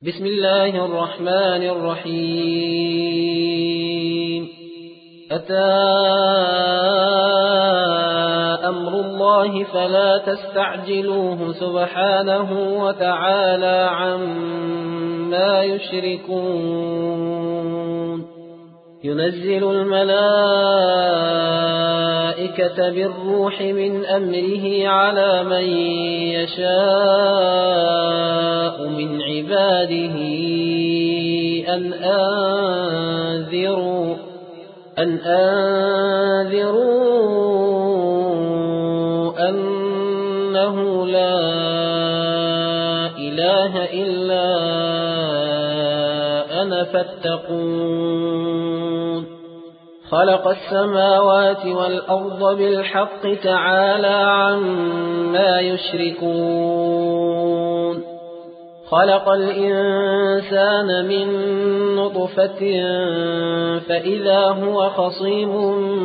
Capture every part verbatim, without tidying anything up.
بسم الله الرحمن الرحيم. أتى أمر الله فلا تستعجلوه سبحانه وتعالى عما يشركون. ينزل الملائكة بالروح من أمره على من يشاء من عباده أن أنذروا أن أنذروا أنه لا إله إلا أنا فاتقون. خلق السماوات والأرض بالحق تعالى عما يشركون. خلق الإنسان من نطفة فإذا هو خصيم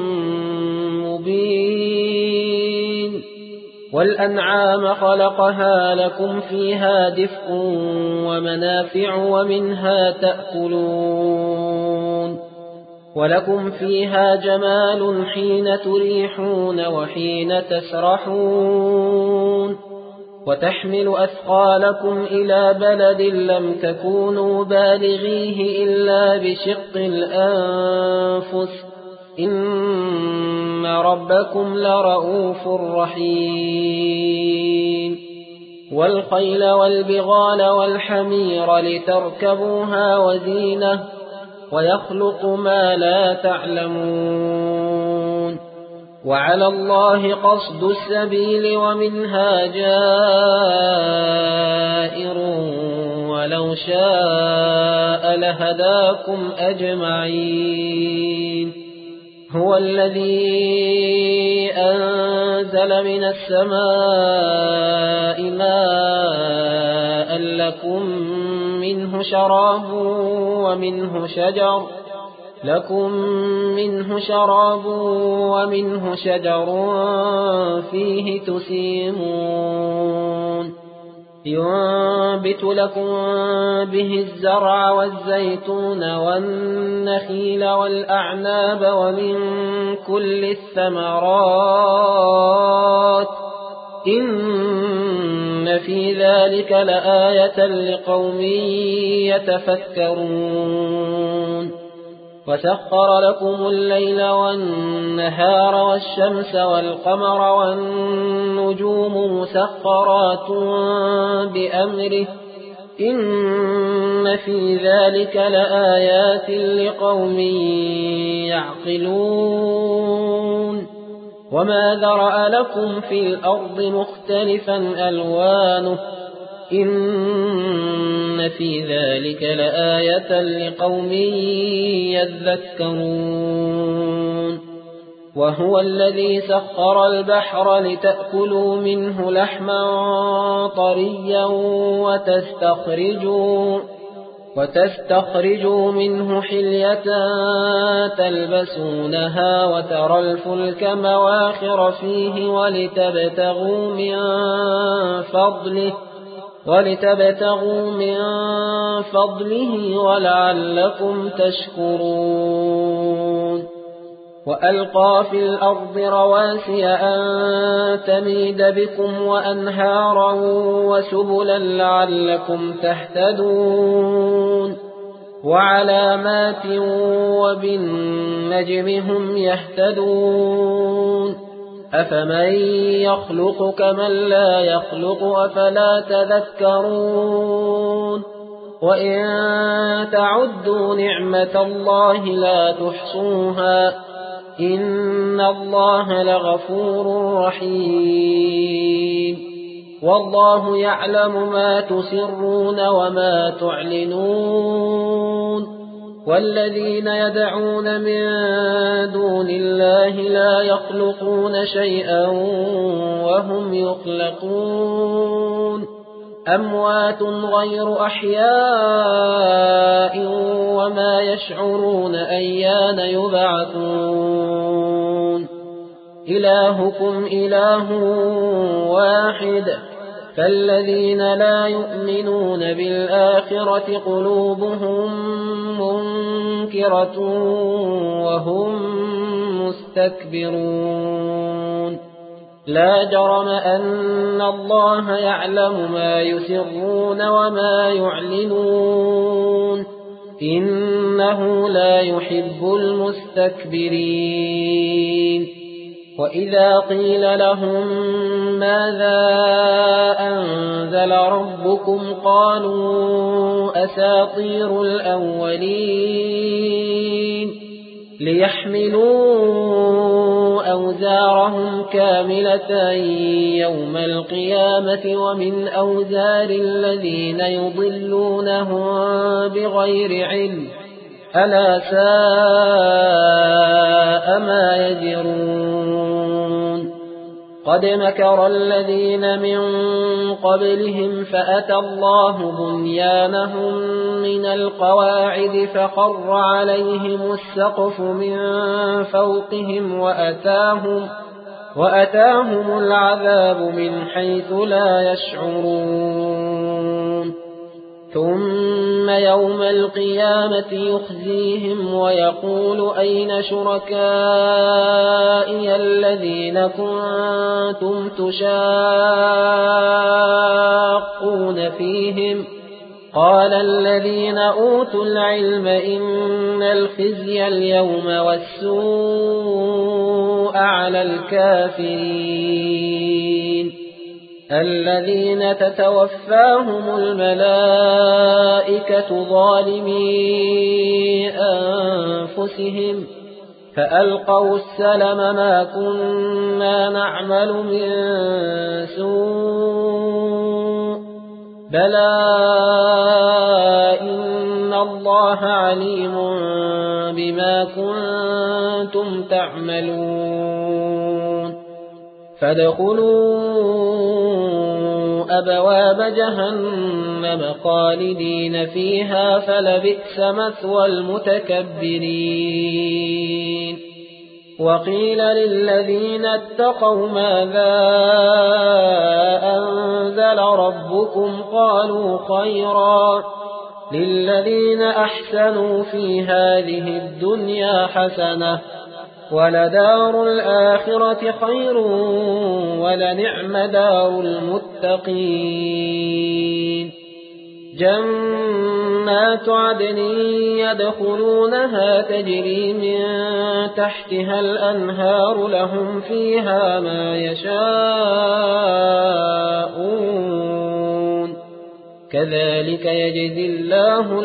مبين. والأنعام خلقها لكم فيها دفء ومنافع ومنها تأكلون. ولكم فيها جمال حين تريحون وحين تسرحون. وتحمل أثقالكم إلى بلد لم تكونوا بالغيه إلا بشق الأنفس إن ربكم لرؤوف رحيم. والخيل والبغال والحمير لتركبوها وزينة ويخلق ما لا تعلمون. وعلى الله قصد السبيل ومنها جائر ولو شاء لهداكم أجمعين. هو الذي أنزل من السماء ماء لكم منه شراب ومنه شجر لكم منه شراب ومنه شجر فيه تسيمون. ينبت لكم به الزرع والزيتون والنخيل والأعناب ومن كل الثمرات إن في ذلك لآية لقوم يتفكرون. وسخر لكم الليل والنهار والشمس والقمر والنجوم مسخرات بأمره إن في ذلك لآيات لقوم يعقلون. وما ذرأ لكم في الأرض مختلفا ألوانه إن في ذلك لآية لقوم يذكرون. وهو الذي سخر البحر لتأكلوا منه لحما طريا وتستخرجوا, وتستخرجوا منه حلية تلبسونها وترى الفلك مواخر فيه ولتبتغوا من فضله ولتبتغوا من فضله ولعلكم تشكرون. وألقى في الأرض رواسي أن تميد بكم وأنهارا وسبلا لعلكم تهتدون. وعلامات وبالنجم هم يهتدون. أفمن يخلق كمن لا يخلق أفلا تذكرون. وإن تعدوا نعمة الله لا تحصوها إن الله لغفور رحيم. والله يعلم ما تسرون وما تعلنون. والذين يدعون من دون الله لا يخلقون شيئا وهم يخلقون. أموات غير أحياء وما يشعرون أيان يبعثون. إلهكم إله واحد فالذين لا يؤمنون بالآخرة قلوبهم منكرة وهم مستكبرون لا جرم أن الله يعلم ما يسرون وما يعلنون إنه لا يحب المستكبرين وإذا قيل لهم ماذا أنزل ربكم قالوا أساطير الأولين ليحملوا أوزارهم كاملة يوم القيامة ومن أوزار الذين يضلونهم بغير علم ألا ساء ما يجرون قد مكر الذين من قبلهم فأتى الله بنيانهم من القواعد فخر عليهم السقف من فوقهم وأتاهم, وأتاهم العذاب من حيث لا يشعرون ثم يوم القيامة يخزيهم ويقول أين شركائي الذين كنتم تشاقون فيهم قال الذين أوتوا العلم إن الخزي اليوم والسوء على الكافرين الذين تتوفاهم الملائكة ظالمي أنفسهم فألقوا السلم ما كنا نعمل من سوء بلى إن الله عليم بما كنتم تعملون فادخلوا أبواب جهنم خالدين فيها فلبئس مثوى المتكبرين وقيل للذين اتقوا ماذا أنزل ربكم قالوا خيرا للذين أحسنوا في هذه الدنيا حسنة ولدار الآخرة خير ولنعم دار المتقين جنات عدن يدخلونها تجري من تحتها الأنهار لهم فيها ما يشاءون كذلك يجزي الله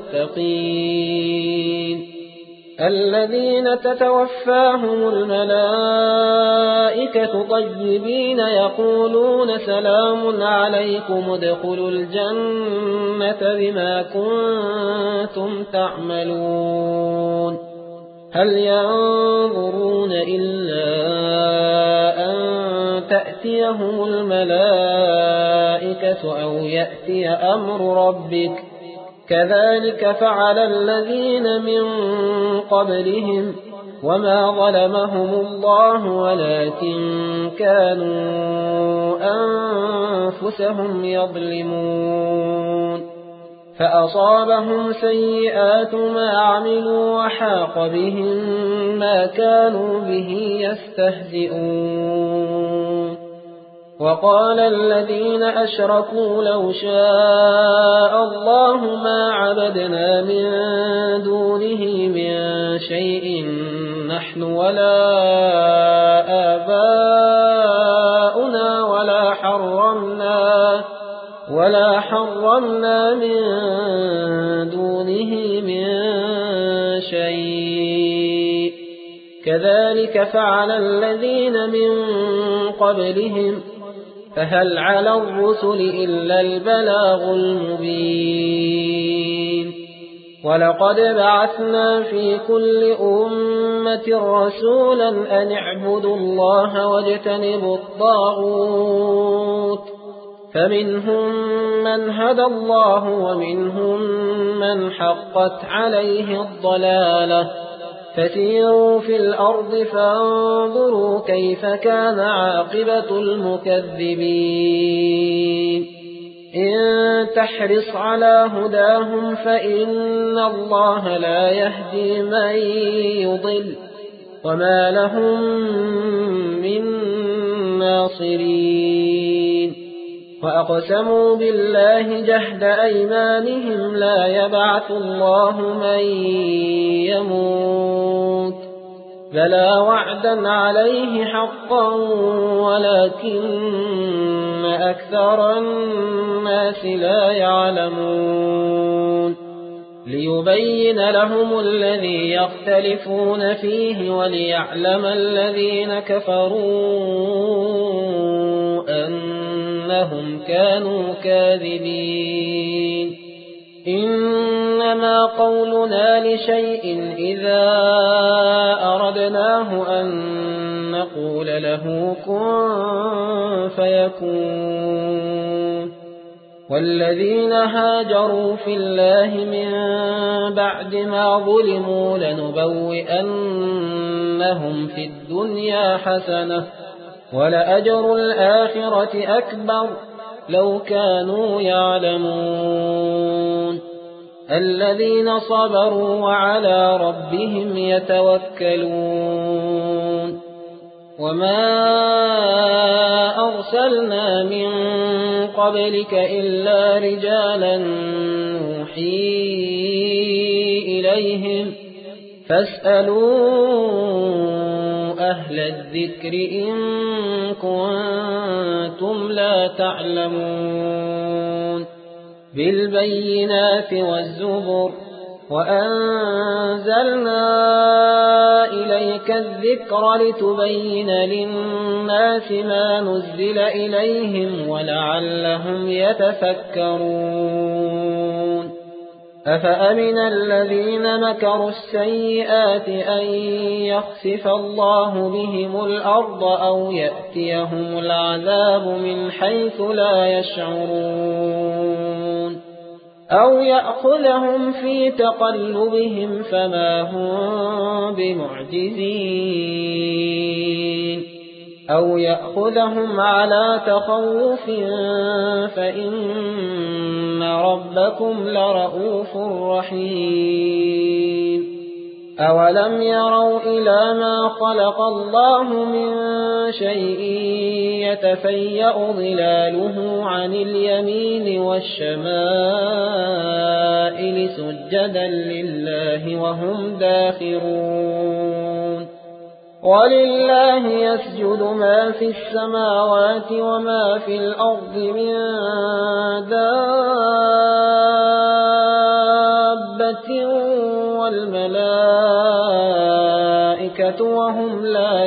المتقين الذين تتوفاهم الملائكة طيبين يقولون سلام عليكم ادخلوا الجنة بما كنتم تعملون هل ينظرون إلا أن تأتيهم الملائكة أو يأتي أمر ربك كذلك فعل الذين من قبلهم وما ظلمهم الله ولكن كانوا أنفسهم يظلمون فأصابهم سيئات ما عملوا وحاق بهم ما كانوا به يستهزئون وقال الذين أشركوا لو شاء الله ما عبدنا من دونه من شيء نحن ولا آباؤنا ولا حرمنا ولا حرمنا من دونه من شيء كذلك فعل الذين من قبلهم فهل على الرسل إلا البلاغ المبين ولقد بعثنا في كل أمة رسولا أن اعبدوا الله واجتنبوا الطاغوت فمنهم من هدى الله ومنهم من حقت عليه الضلالة فسيروا في الأرض فانظروا كيف كان عاقبة المكذبين إن تحرص على هداهم فإن الله لا يهدي من يضل وما لهم من ناصرين وأقسموا بالله جهد أيمانهم لا يبعث الله من يموت بلى وعدا عليه حقا ولكن أكثر الناس لا يعلمون ليبين لهم الذي يختلفون فيه وليعلم الذين كفروا أنهم كانوا كاذبين إنما قولنا لشيء إذا أردناه أن نقول له كن فيكون والذين هاجروا في الله من بعد ما ظلموا لنبوئنهم في الدنيا حسنة ولأجر الآخرة أكبر لو كانوا يعلمون الذين صبروا وعلى ربهم يتوكلون وما أرسلنا من قبلك إلا رجالا نوحي إليهم فاسألوا أهل الذكر إن كنتم لا تعلمون بالبينات والزبر وأنزلنا إليك الذكر لتبين للناس ما نزل إليهم ولعلهم يتفكرون أفأمن الذين مكروا السيئات أن يخسف الله بهم الأرض أو يأتيهم العذاب من حيث لا يشعرون أو يأخذهم في تقلبهم فما هم بمعجزين أو يأخذهم على تخوف فإن ربكم لرؤوف رحيم أولم يروا إلى ما خلق الله من شيء يتفيأ ظلاله عن اليمين والشمائل سجدا لله وهم داخرون ولله يسجد ما في السماوات وما في الأرض من دابة والملائكة وهم لا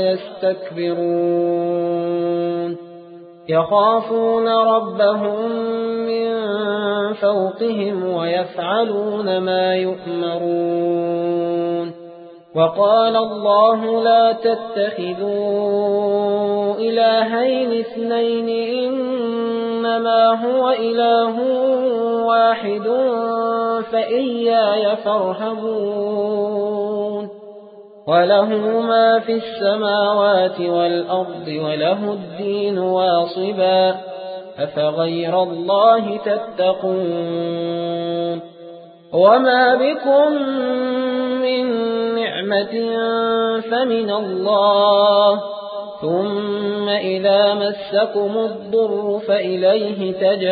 يستكبرون يخافون ربهم من فوقهم ويفعلون ما يؤمرون وقال الله لا تتخذوا إلهين اثنين إنما هو إله واحد فإياي فارهبون وله ما في السماوات والأرض وله الدين واصبا أفغير الله تتقون وما بكم من نعمة فمن الله ثم إذا مسكم الضر فإليه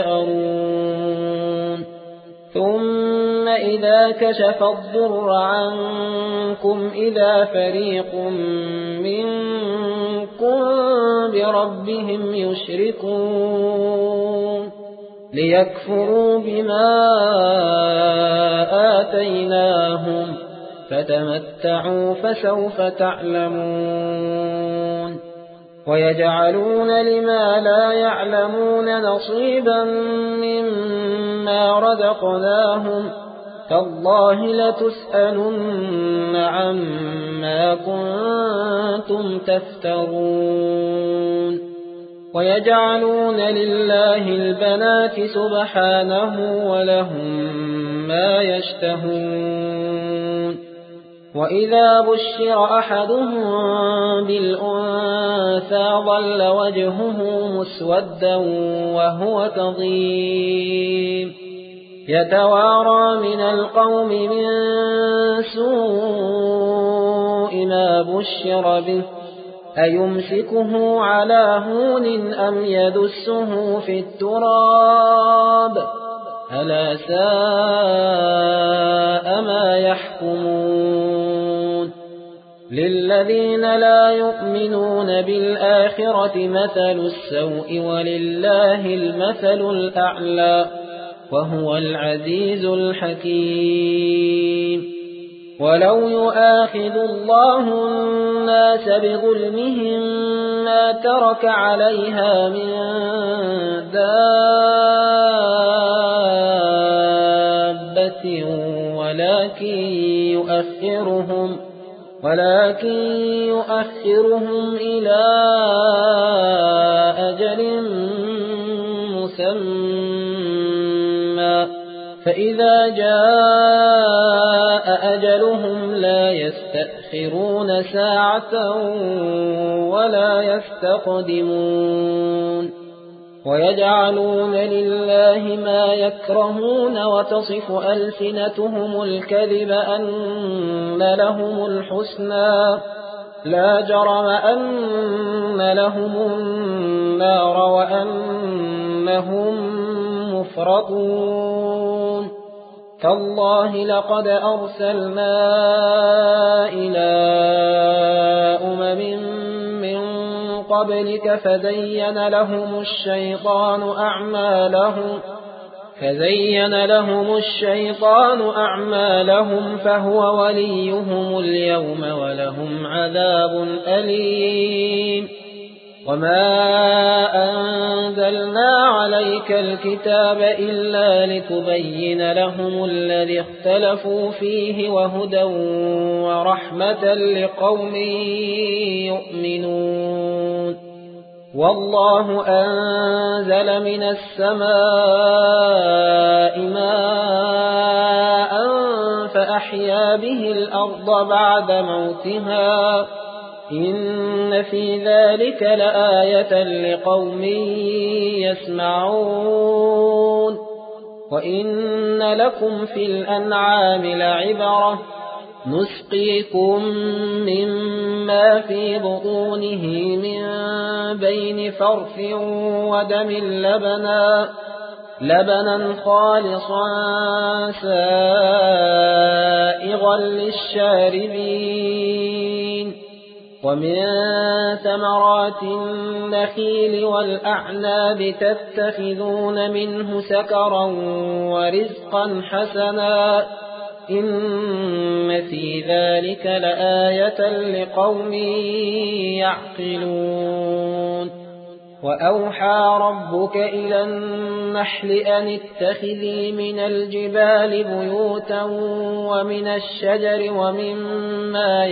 تجأرون ثم إذا كشف الضر عنكم إذا فريق منكم بربهم يشركون ليكفروا بما آتيناهم فتمتعوا فسوف تعلمون ويجعلون لما لا يعلمون نصيبا مما رزقناهم تالله لتسألن عما كنتم تفترون ويجعلون لله البنات سبحانه ولهم ما يشتهون وإذا بشر أحدهم بالأنثى ظل وجهه مسودا وهو كظيم يتوارى من القوم من سوء ما بشر به أيمسكه على هون أم يدسه في التراب ألا ساء ما يحكمون للذين لا يؤمنون بالآخرة مثل السوء ولله المثل الأعلى وهو العزيز الحكيم ولو يؤاخذ الله الناس بظلمهم ما ترك عليها من دابة ولكن يؤخرهم ولكن يؤخرهم إلى أجل مسمى فإذا جاء أجلهم لا يستأخرون ساعة ولا يستقدمون ويجعلون لله ما يكرهون وتصف ألسنتهم الكذب أن لهم الحسنى لا جرم أن لهم النار وأنهم مفرطون تالله لقد أرسلنا إلى أمم من قبلك فزين لهم الشيطان أعمالهم فزين لهم الشيطان أعمالهم فهو وليهم اليوم ولهم عذاب أليم وما أنزلنا عليك الكتاب إلا لتبين لهم الذي اختلفوا فيه وهدى ورحمة لقوم يؤمنون والله أنزل من السماء ماء فأحيا به الأرض بعد موتها إن في ذلك لآية لقوم يسمعون وإن لكم في الأنعام لعبرة نسقيكم مما في بطونه من بين فرث ودم لبنا لبنا خالصا سائغا للشاربين ومن ثمرات النخيل والأعناب تتخذون منه سكرا ورزقا حسنا إن في ذلك لآية لقوم يعقلون وأوحى ربك إلى النحل أن اتخذي من الجبال بيوتا ومن الشجر ومما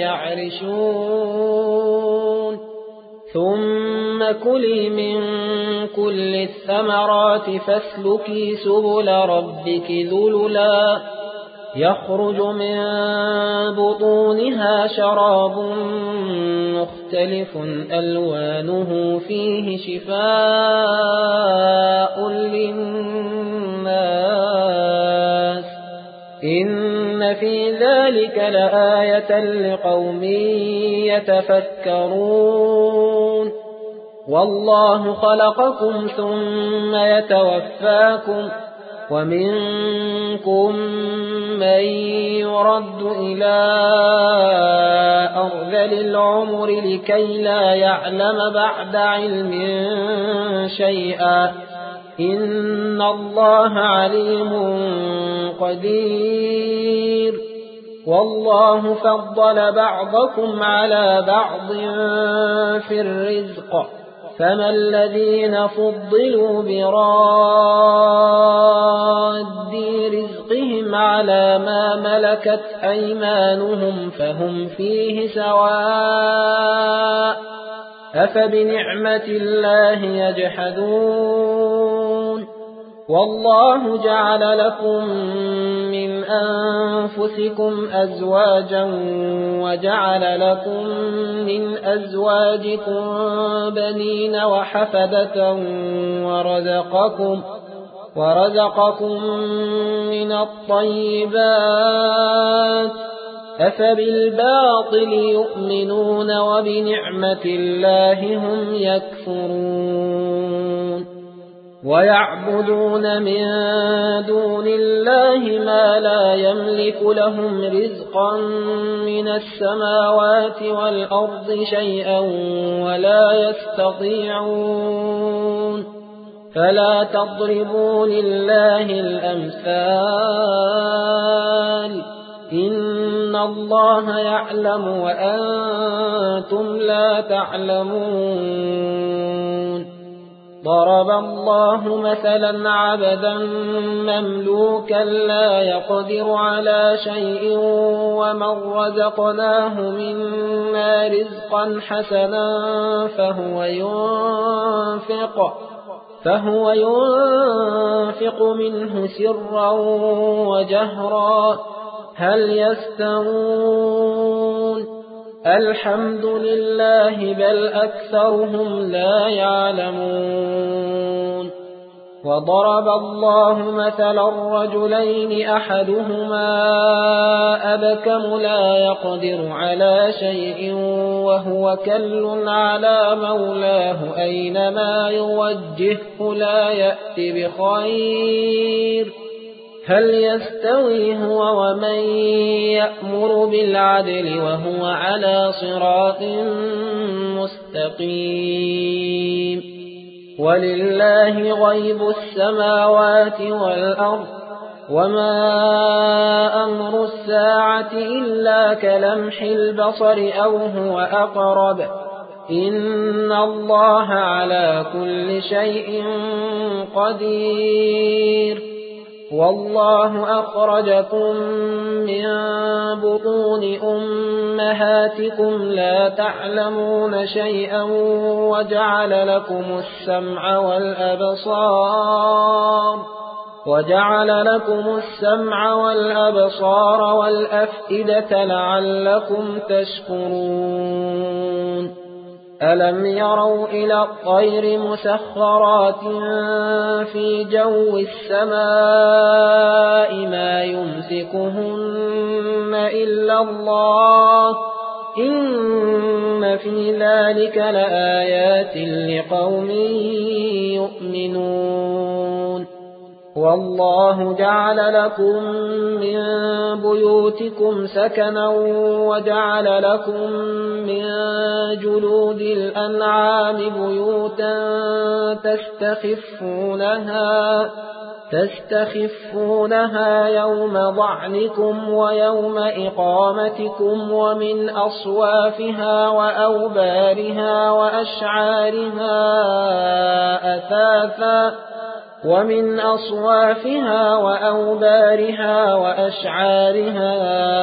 يعرشون ثم كلي من كل الثمرات فاسلكي سبل ربك ذللا يخرج من بطونها شراب مختلف ألوانه فيه شفاء للناس إن في ذلك لآية لقوم يتفكرون والله خلقكم ثم يتوفاكم ومنكم من يرد إلى أرذل العمر لكي لا يعلم بعد علم شيئا إن الله عليم قدير والله فضل بعضكم على بعض في الرزق فما الذين فضلوا براد رزقهم على ما ملكت أيمانهم فهم فيه سواء أفبنعمة الله يجحدون والله جعل لكم من أنفسكم أزواجا وجعل لكم من أزواجكم بنين وحفدة ورزقكم ورزقكم من الطيبات أفبالباطل يؤمنون وبنعمة الله هم يكفرون ويعبدون من دون الله ما لا يملك لهم رزقا من السماوات والأرض شيئا ولا يستطيعون فلا تضربوا لله الأمثال إن الله يعلم وأنتم لا تعلمون ضرب الله مثلا عبدا مملوكا لا يقدر على شيء ومن رزقناه منا رزقا حسنا فهو ينفق فهو ينفق منه سرا وجهرا هل يستوون الحمد لله بل أكثرهم لا يعلمون وضرب الله مثلا الرجلين أحدهما أبكم لا يقدر على شيء وهو كل على مولاه أينما يوجهه لا يأتي بخير هل يستوي هو ومن يأمر بالعدل وهو على صراط مستقيم ولله غيب السماوات والأرض وما أمر الساعة إلا كلمح البصر أو هو أقرب إن الله على كل شيء قدير والله أخرجكم من بطون أمهاتكم لا تعلمون شيئا وجعل لكم السمع والأبصار وجعل لكم السمع والأبصار والأفئدة لعلكم تشكرون ألم يروا إلى الطير مسخرات في جو السماء ما يمسكهن إلا الله إن في ذلك لآيات لقوم يؤمنون والله جعل لكم من بيوتكم سكنا وجعل لكم من جلود الأنعام بيوتا تستخفونها تستخفونها يوم ضعنكم ويوم إقامتكم ومن أصوافها وأوبارها وأشعارها أثاثا ومن أصوافها وأوبارها وأشعارها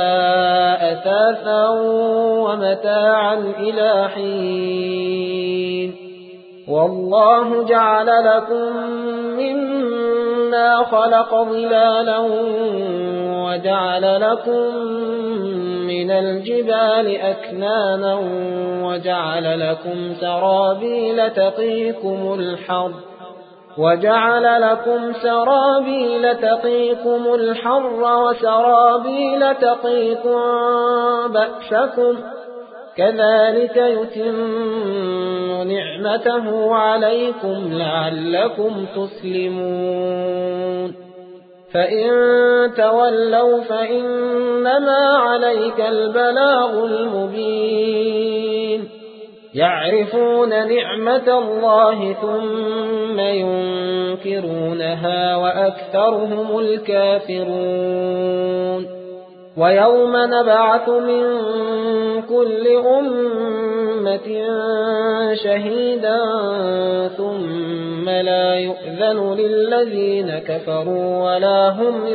أثاثا ومتاعا إلى حين والله جعل لكم مما خلق ظلالا وجعل لكم من الجبال أكنانا وجعل لكم سرابيل تقيكم الحر وجعل لكم سرابيل تقيكم الحر وسرابيل تقيكم بأسكم كذلك يتم نعمته عليكم لعلكم تسلمون فإن تولوا فإنما عليك البلاغ المبين يعرفون نعمة الله ثم ينكرونها وأكثرهم الكافرون ويوم نبعث من كل أمة شهيدا ثم لا يؤذن للذين كفروا ولا هم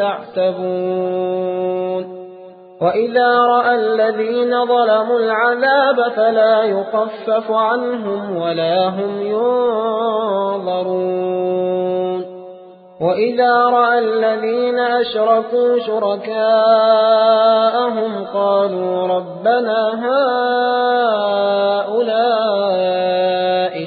يستعتبون وإذا رأى الذين ظلموا العذاب فلا يخفف عنهم ولا هم ينظرون وإذا رأى الذين أشركوا شركاءهم قالوا ربنا هؤلاء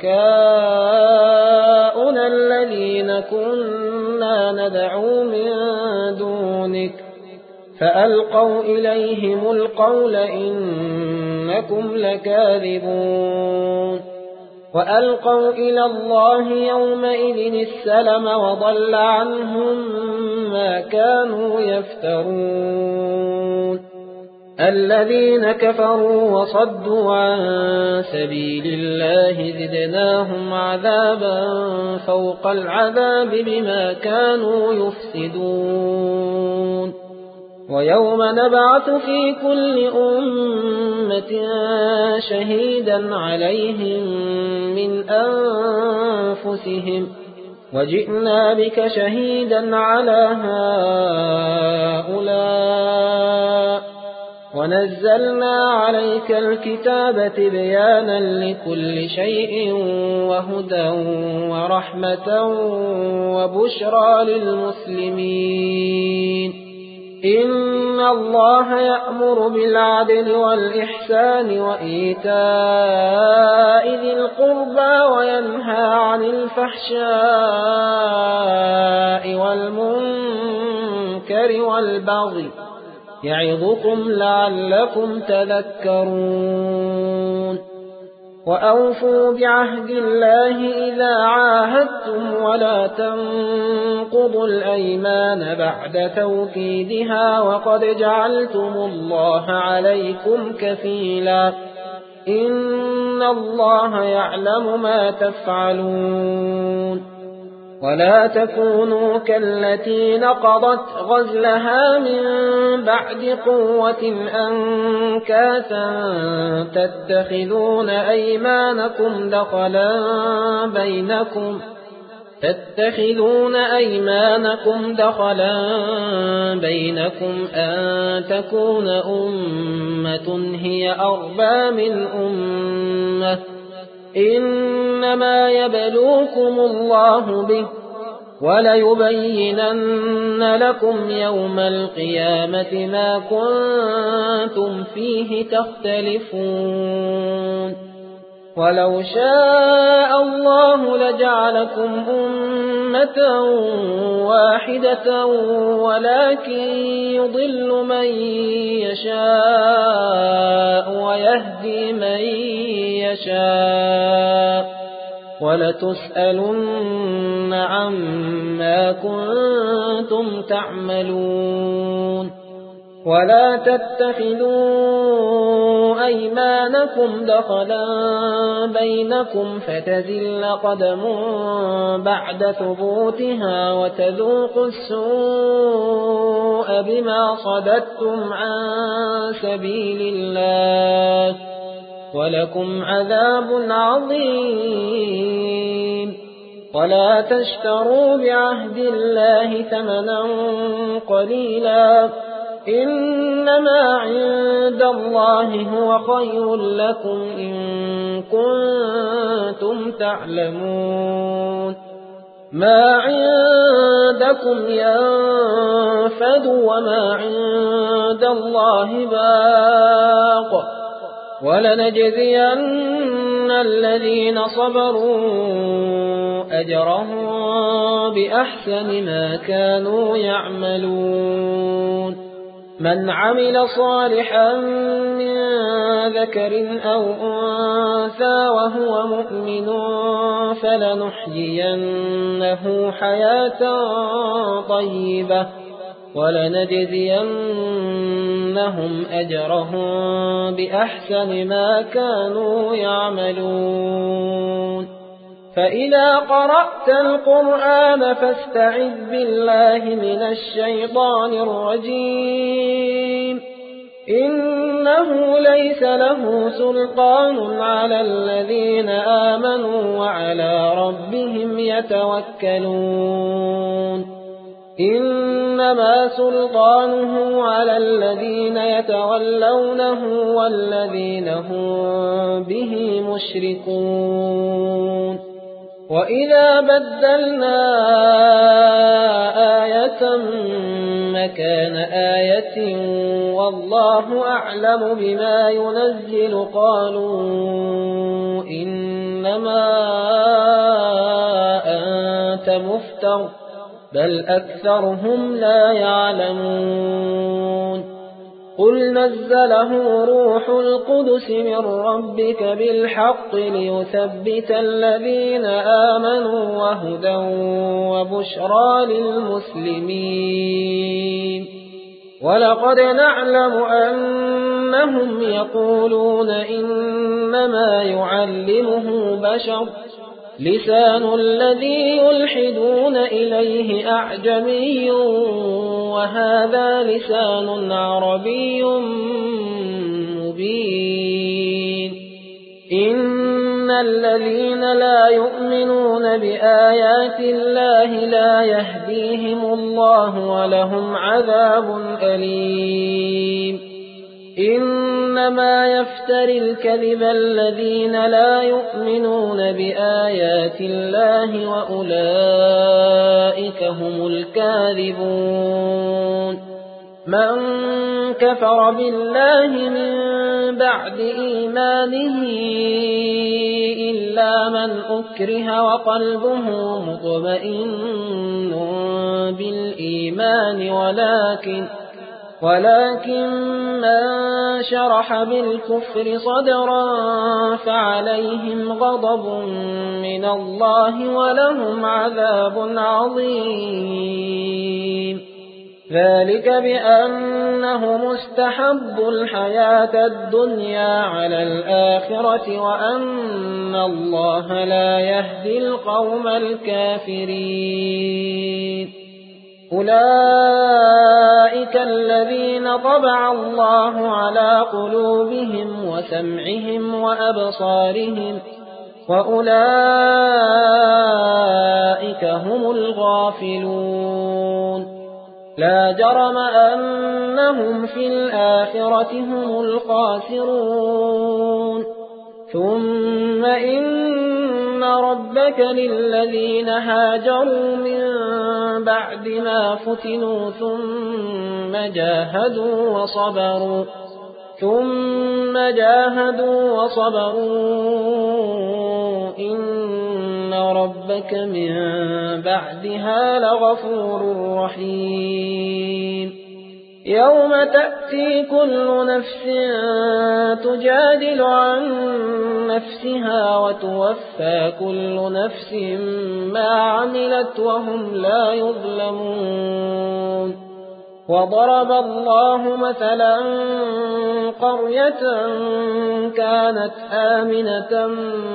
شركاؤنا الذين كنا ندعو من دونك فألقوا إليهم القول إنكم لكاذبون وألقوا إلى الله يومئذ السلم وضل عنهم ما كانوا يفترون الذين كفروا وصدوا عن سبيل الله زدناهم عذابا فوق العذاب بما كانوا يفسدون ويوم نبعث في كل أمة شهيدا عليهم من أنفسهم وجئنا بك شهيدا على هؤلاء ونزلنا عليك الكتاب تبيانا لكل شيء وهدى ورحمة وبشرى للمسلمين إن الله يأمر بالعدل والإحسان وإيتاء ذي القربى وينهى عن الفحشاء والمنكر والبغي يعظكم لعلكم تذكرون وأوفوا بعهد الله إذا عاهدتم ولا تنقضوا الأيمان بعد توكيدها وقد جعلتم الله عليكم كفيلا إن الله يعلم ما تفعلون ولا تكونوا كالتي نقضت غزلها من بعد قوة أنكاثا تتخذون أيمانكم دخلا بينكم تتخذون أيمانكم دخلا بينكم أن تكون أمة هي أربى من أمة إنما يبلوكم الله به وليبينن لكم يوم القيامة ما كنتم فيه تختلفون ولو شاء الله لجعلكم أمة واحدة ولكن يضل من يشاء ويهدي من يشاء ولتسألن عما كنتم تعملون ولا تتخذوا أيمانكم دخلا بينكم فتزل قدم بعد ثبوتها وتذوقوا السوء بما صددتم عن سبيل الله ولكم عذاب عظيم ولا تشتروا بعهد الله ثمنا قليلا إنما عند الله هو خير لكم إن كنتم تعلمون ما عندكم ينفد وما عند الله باق ولنجزين الذين صبروا أجرهم بأحسن ما كانوا يعملون من عمل صالحا من ذكر أو أنثى وهو مؤمن فلنحيينه حياة طيبة ولنجزينهم أجرهم بأحسن ما كانوا يعملون فإذا قرأت القرآن فاستعذ بالله من الشيطان الرجيم إنه ليس له سلطان على الذين آمنوا وعلى ربهم يتوكلون إنما سلطانه على الذين يتولونه والذين هم به مشركون وإذا بدلنا آية مكان آية والله أعلم بما ينزل قالوا إنما أنت مفتر بل أكثرهم لا يعلمون قل نزله روح القدس من ربك بالحق ليثبت الذين آمنوا وهدى وبشرى للمسلمين ولقد نعلم أنهم يقولون إنما يعلمه بشر لسان الذي يلحدون إليه أعجمي وهذا لسان عربي مبين إن الذين لا يؤمنون بآيات الله لا يهديهم الله ولهم عذاب أليم إنما يفتري الكذب الذين لا يؤمنون بآيات الله وأولئك هم الكاذبون من كفر بالله من بعد إيمانه إلا من أكره وقلبه مطمئن بالإيمان ولكن ولكن من شرح بالكفر صدرا فعليهم غضب من الله ولهم عذاب عظيم ذلك بأنهم استحبوا الحياة الدنيا على الآخرة وأن الله لا يهدي القوم الكافرين أولئك الذين طبع الله على قلوبهم وسمعهم وأبصارهم وأولئك هم الغافلون لا جرم أنهم في الآخرة هم الخاسرون ثم إن ربك للذين هاجروا من بعد ما فتنوا ثم جاهدوا وصبروا ثم جاهدوا وصبروا إن ربك من بعدها لغفور رحيم يوم تأتي كل نفس تجادل عن نفسها وتوفى كل نفس ما عملت وهم لا يظلمون وضرب الله مثلا قرية كانت آمنة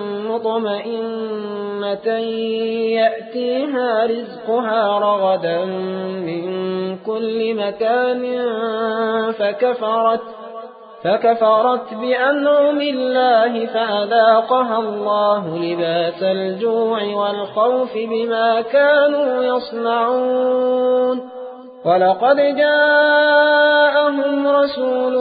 مطمئنة يأتيها رزقها رغدا من كل مكان فكفرت فكفرت بأنعم الله فأذاقها الله لباس الجوع والخوف بما كانوا يصنعون ولقد جاءهم رسول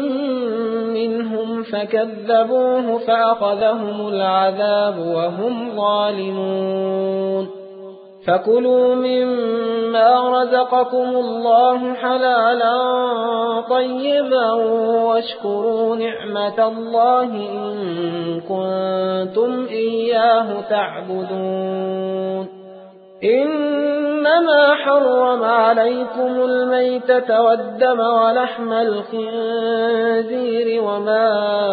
منهم فكذبوه فأخذهم العذاب وهم ظالمون فكلوا مما رزقكم الله حلالا طيبا واشكروا نعمة الله إن كنتم إياه تعبدون إنما حرم عليكم الميتة والدم ولحم الخنزير وما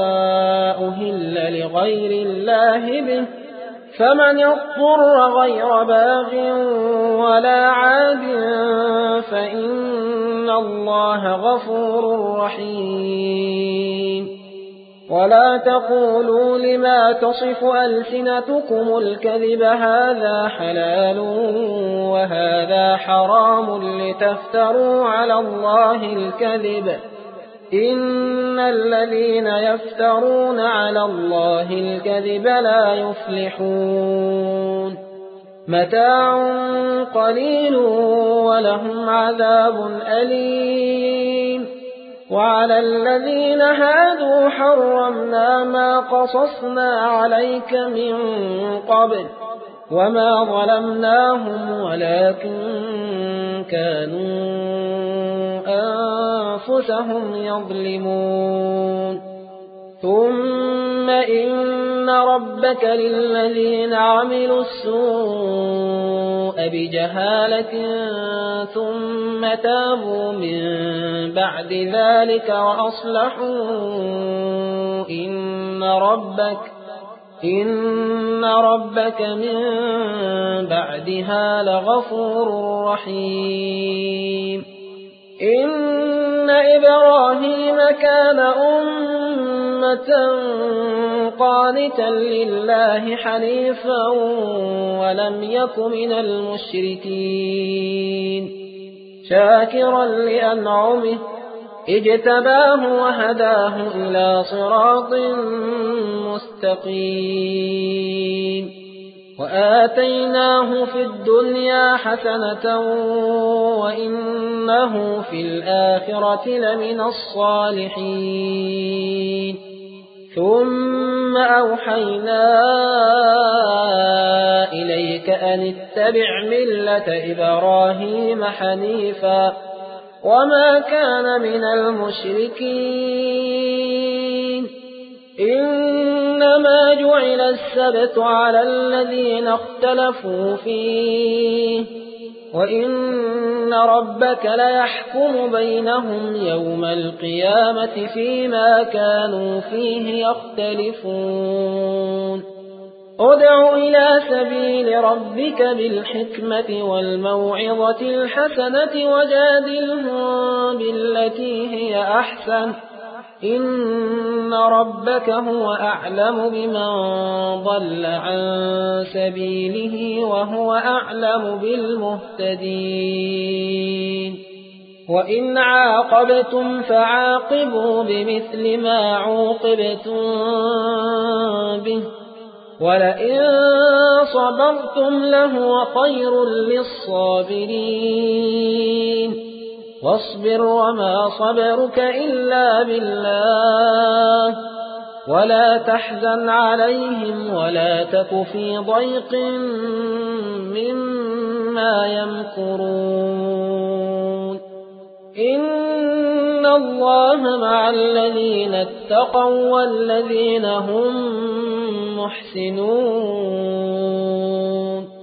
أهل لغير الله به فمن اضطر غير باغ ولا عاد فإن الله غفور رحيم ولا تقولوا لما تصف ألسنتكم الكذب هذا حلال وهذا حرام لتفتروا على الله الكذب إن الذين يفترون على الله الكذب لا يفلحون متاع قليل ولهم عذاب أليم وعلى الذين هادوا حرمنا ما قصصنا عليك من قبل وما ظلمناهم ولكن كانوا أنفسهم يظلمون ثم إن ربك للذين عملوا السوء بجهالة ثم تابوا من بعد ذلك وأصلحوا إن ربك إن ربك من بعدها لغفور رحيم إن إبراهيم كان أمة قانتا لله حنيفا ولم يك من المشركين شاكرا لأنعمه اجتباه وهداه إلى صراط مستقيم وآتيناه في الدنيا حسنة وإنه في الآخرة لمن الصالحين ثم أوحينا إليك أن اتبع ملة إبراهيم حنيفا وما كان من المشركين إنما جعل السبت على الذين اختلفوا فيه وإن ربك ليحكم بينهم يوم القيامة فيما كانوا فيه يختلفون ادع إلى سبيل ربك بالحكمة والموعظة الحسنة وجادلهم بالتي هي أحسن إن ربك هو أعلم بمن ضل عن سبيله وهو أعلم بالمهتدين وإن عاقبتم فعاقبوا بمثل ما عوقبتم به ولئن صبرتم لهو خير للصابرين واصبر وما صبرك إلا بالله ولا تحزن عليهم ولا تك في ضيق مما يمكرون إن الله مع الذين اتقوا والذين هم محسنون